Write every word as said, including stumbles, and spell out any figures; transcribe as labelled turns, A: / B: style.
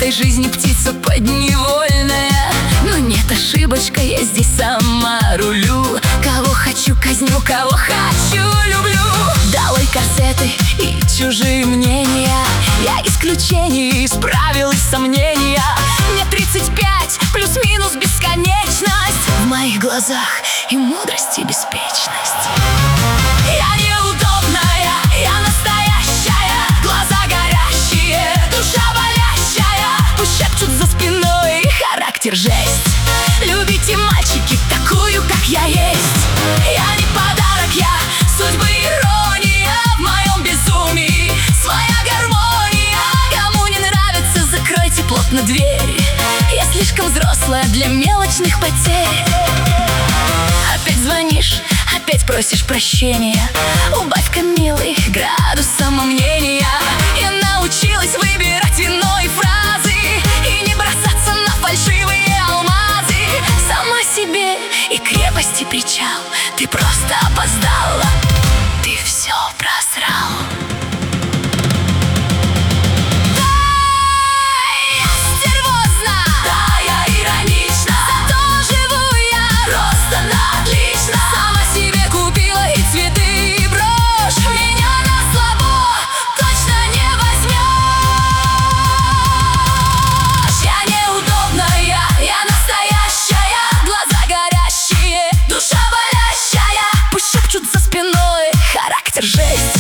A: этой жизни птица подневольная. Но нет, ошибочка, я здесь сама рулю. Кого хочу казню, кого хочу люблю. Долой корсеты и чужие мнения. Я исключение, исправил из сомнения. Мне тридцать пять, плюс-минус бесконечность. В моих глазах и мудрость, и беспечность. Я неудобная, я настоящая. Глаза горящие, душа болящая. Пусть шепчут за спиной, характер жесть. Любите, мальчики, такую, как я есть. Я не подарок, я судьбы ирония. В моем безумии своя гармония. Кому не нравится, закройте плотно дверь. Я слишком взрослая для мелочных потерь. Опять звонишь, опять просишь прощения. Убавь-ка, милый, градус самомнения. Я научилась выбирать вино и фразы и не бросаться на фальшивые алмазы. Сама себе и крепости причал. Ты просто опоздала, ты все просрал. Жесть.